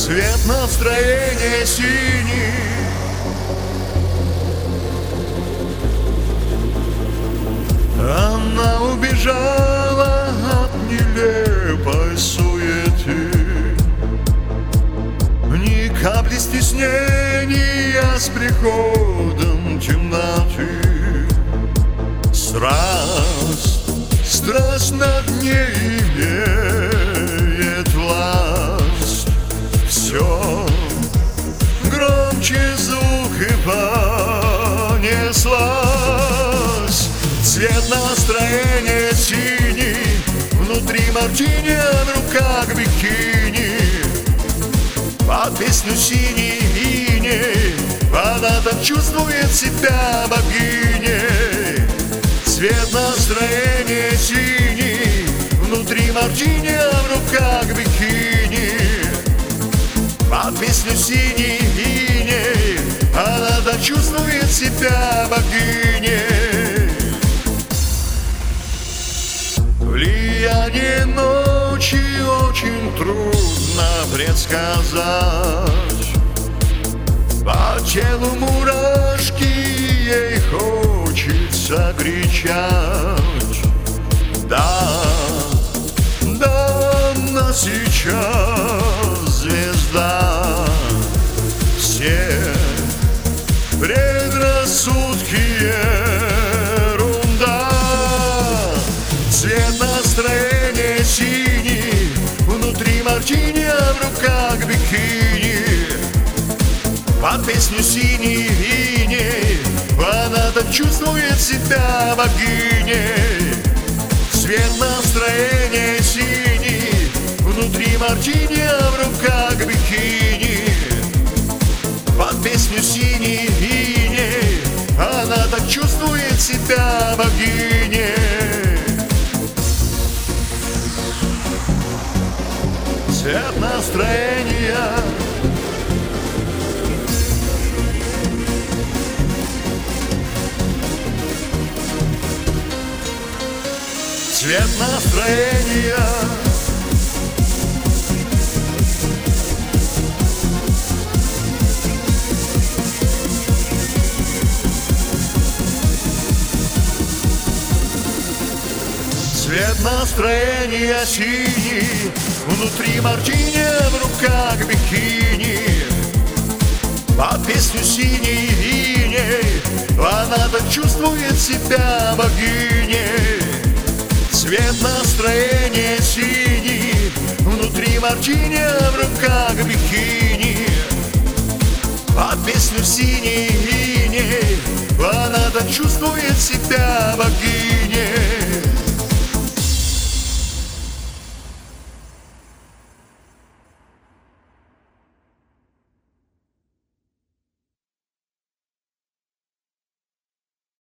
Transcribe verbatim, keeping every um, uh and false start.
Цвет настроения синий, она убежала от нелепой суеты. Ни капли стеснения с приходом темноты. Страсть, страсть над ней имеет власть. Все громче звук и понеслась. Цвет настроения синий, внутри мартини, а в руках бикини. Под песню синий иней она так чувствует себя богиней. Цвет настроения синий, внутри мартини, а в руках бикини. Под песню синий иней она так чувствует себя богиней. Влияние ночи очень трудно предсказать. По телу мурашки, ей хочется кричать. Да, да, она сейчас звезда. Все предрассудки ерунда. Цвет настроения синий, внутри мартини, а в руках бикини. Под песню синий иней она так чувствует себя богиней. Цвет настроения синий, внутри мартини, а в руках бикини. Под песню синий иней она так чувствует себя богиней. Цвет настроения, цвет настроения. Цвет настроения синий, внутри мартини, а в руках бикини. Под песню синий иней она так чувствует себя богиней. Цвет настроения синий, внутри мартини, а в руках бикини. Под песню синий иней она так чувствует себя богиней.